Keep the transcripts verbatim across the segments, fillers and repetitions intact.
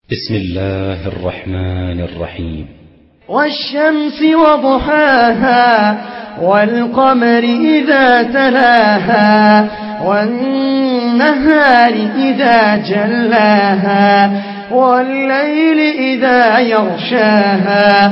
بسم الله الرحمن الرحيم. والشمس وضحاها والقمر إذا تلاها والنهار إذا جلاها والليل إذا يغشاها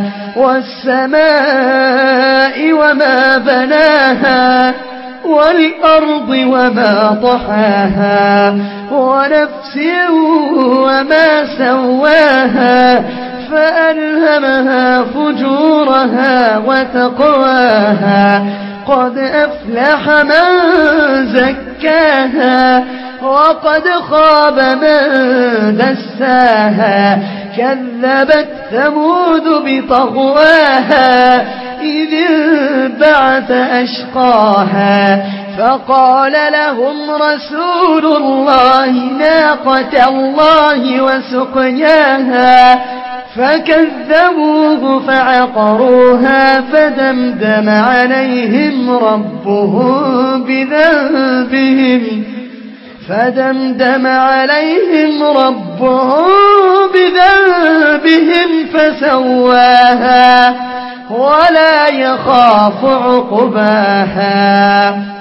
والسماء وما بناها والأرض وما طحاها ونفس وما سواها فألهمها فجورها وتقواها قد أفلح من زكاها وقد خاب من دساها كذبت ثمود بطغواها إذ انبعث أشقاها فقال لهم رسول الله ناقة الله وسقياها فكذبوه فعقروها فدمدم عليهم ربهم بذنبهم فدمدم عليهم ربهم بذنبهم فسواها ولا يخاف عقباها.